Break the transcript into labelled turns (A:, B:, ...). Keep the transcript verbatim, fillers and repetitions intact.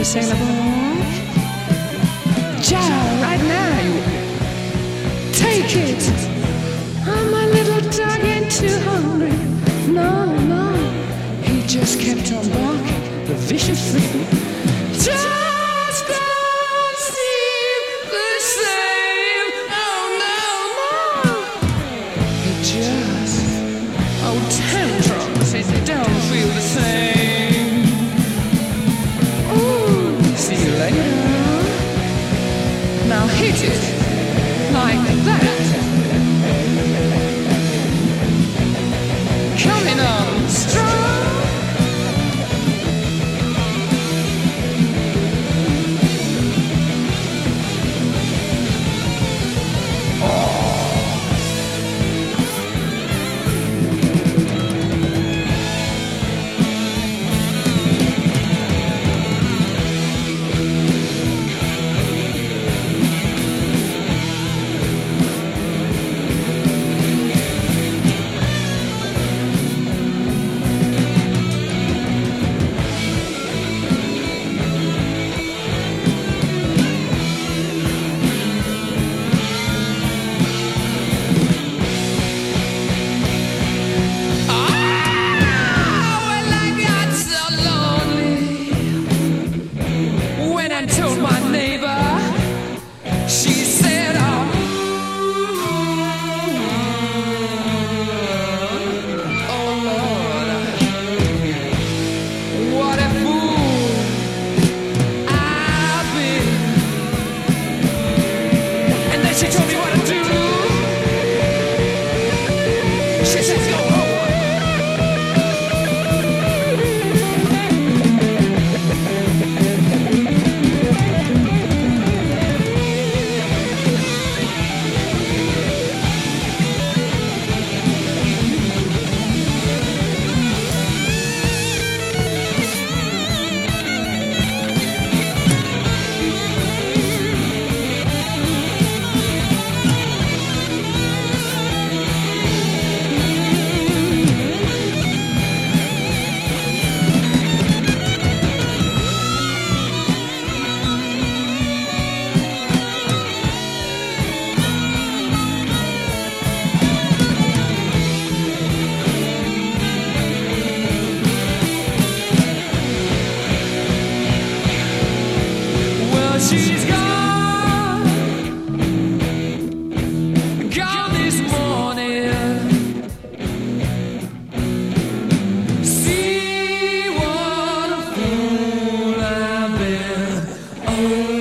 A: sailor boy. Child, right now, you take it. Oh, my little dog ain't too hungry. No, no, he just kept on barking, the vicious thing. Just don't seem the same. Oh, no, no. He just, oh, tantrums, it don't feel the same. Ooh, see you later. Now hit it like that. Coming on strong. She's gone, gone this morning. See what a fool I've been. Oh.